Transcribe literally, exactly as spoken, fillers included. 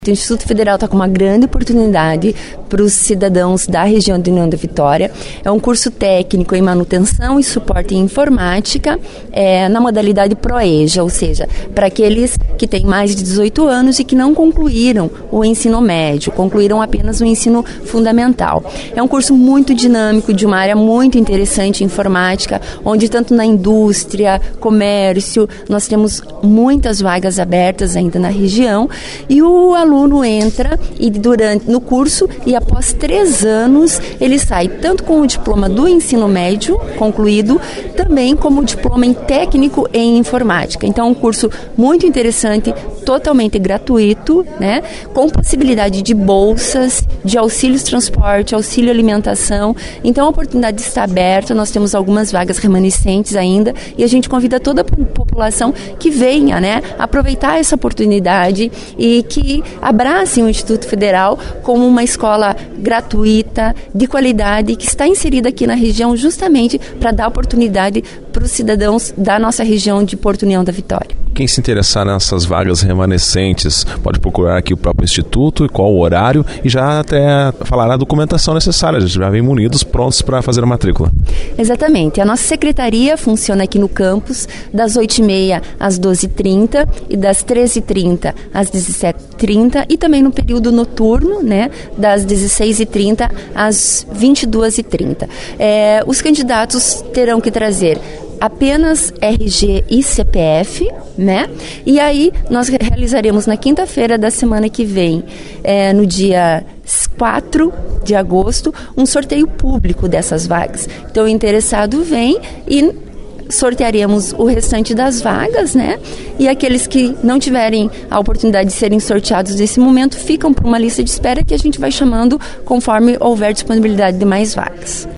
O Instituto Federal está com uma grande oportunidade para os cidadãos da região de União da Vitória. É um curso técnico em manutenção e suporte em informática, é, na modalidade ProEja, ou seja, para aqueles que têm mais de dezoito anos e que não concluíram o ensino médio, concluíram apenas o ensino fundamental. É um curso muito dinâmico, de uma área muito interessante, informática, onde tanto na indústria, comércio, nós temos muitas vagas abertas ainda na região, e o aluno O aluno entra e durante, no curso e após três anos ele sai tanto com o diploma do ensino médio concluído, também como diploma em técnico em informática. Então é um curso muito interessante, totalmente gratuito, né? Com possibilidade de bolsas, de auxílios transporte, auxílio alimentação. Então a oportunidade está aberta, nós temos algumas vagas remanescentes ainda e a gente convida toda a população que venha, né, aproveitar essa oportunidade e que abracem o Instituto Federal como uma escola gratuita, de qualidade, que está inserida aqui na região justamente para dar oportunidade para os cidadãos da nossa região de Porto União da Vitória. Quem se interessar nessas vagas remanescentes pode procurar aqui o próprio Instituto e qual o horário e já até falar a documentação necessária, a gente já vem munidos, prontos para fazer a matrícula. Exatamente. A nossa secretaria funciona aqui no campus das oito e meia às doze e trinta e das treze e trinta às dezessete e trinta e também no período noturno, né, das dezesseis e trinta às vinte e duas e trinta. É, os candidatos terão que trazer apenas R G e C P F, né? E aí nós realizaremos na quinta-feira da semana que vem, é, no dia quatro de agosto, um sorteio público dessas vagas. Então o interessado vem e sortearemos o restante das vagas, né? E aqueles que não tiverem a oportunidade de serem sorteados nesse momento ficam para uma lista de espera que a gente vai chamando conforme houver disponibilidade de mais vagas.